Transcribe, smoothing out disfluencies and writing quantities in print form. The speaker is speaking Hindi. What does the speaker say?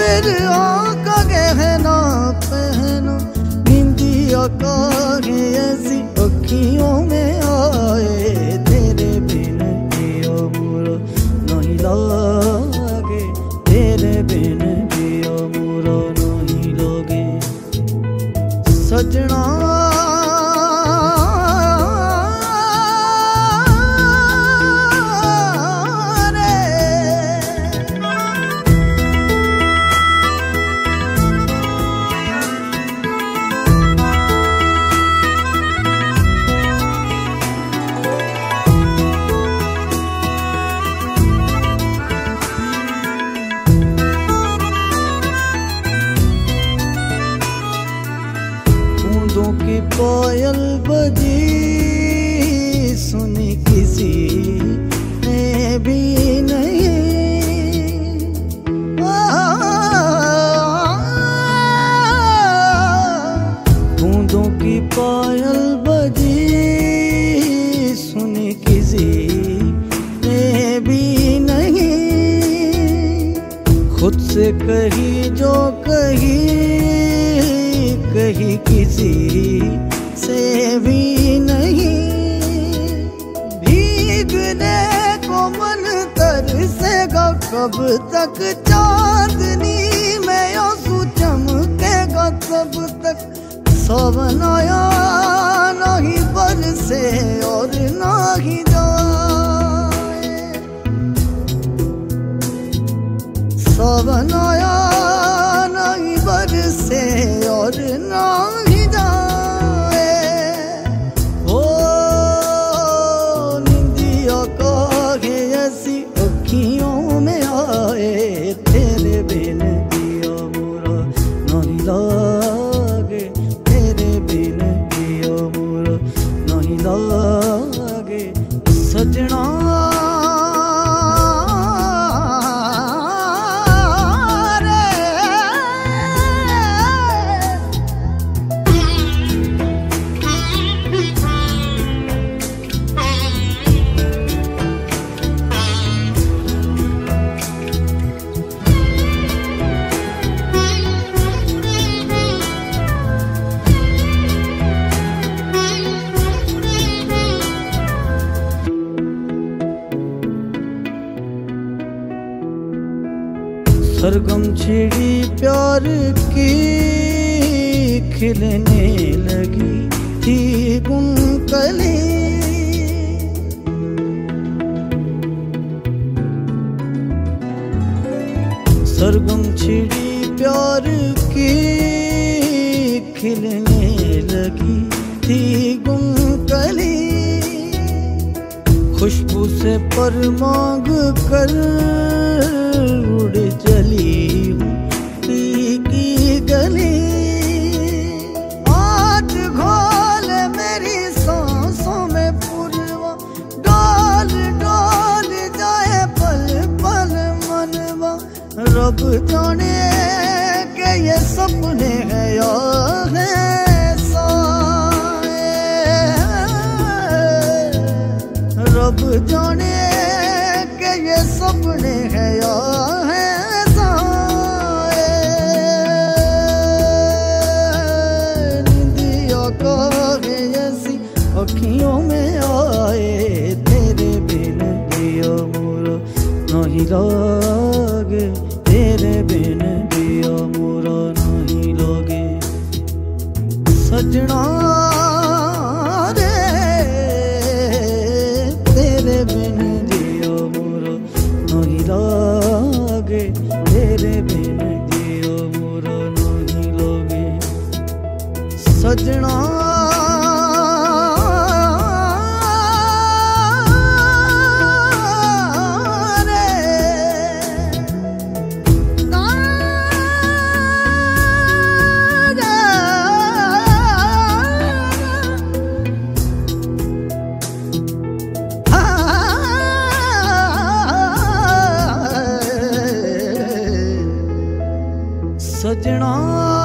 फिर आका गहना पहनो, निंदिया काहे ऐसी अखियों में आए, तेरे बिन जियो मुरो नहीं लागे, तेरे बिन जियो मुरो नहीं लागे। सजना की कोयल बजी सुनी किसी ने भी नहीं, बूंदों की कोयल बजी सुनी किसी ने भी नहीं, खुद से कही जो कही कहीं किसी से भी नहीं। भीगने को मन तरसेगा कब तक, चांदनी में आंसू चमकेगा कब तक, सावन आया नहीं बरसे और नहीं जाए, सावन आया नहीं बरसे और नहीं जाए। ओ निंदिया काहे ऐसी अखियों में आए, तेरे बिन जियो मुरो नहीं लागे, तेरे बिन जियो मुरो नहीं लागे। सजना सरगम छिड़ी प्यार की खिलने लगी थी गुनकली, सरगम छिड़ी प्यार की खिलने लगी थी गुनकली, खुशबू से पर मांग कर उड़ चली हूँ की गली, आज घोल मेरी सांसों में पुरवा, डाल डाल जाए पल पल मनवा, रब जाने के ये सपने हैं या है साए, रब जाने के ये सपने हैं या है साए। निंदिया काहे ऐसी अखियों में आए, तेरे बिन जियो मुरो नहीं लागे, तेरे बिन जियो मुरो नहीं लागे। सजना रे तेरे बिन जियो मुरो नहीं लागे, तेरे बिन जियो मुरो नहीं लागे। सजना सजना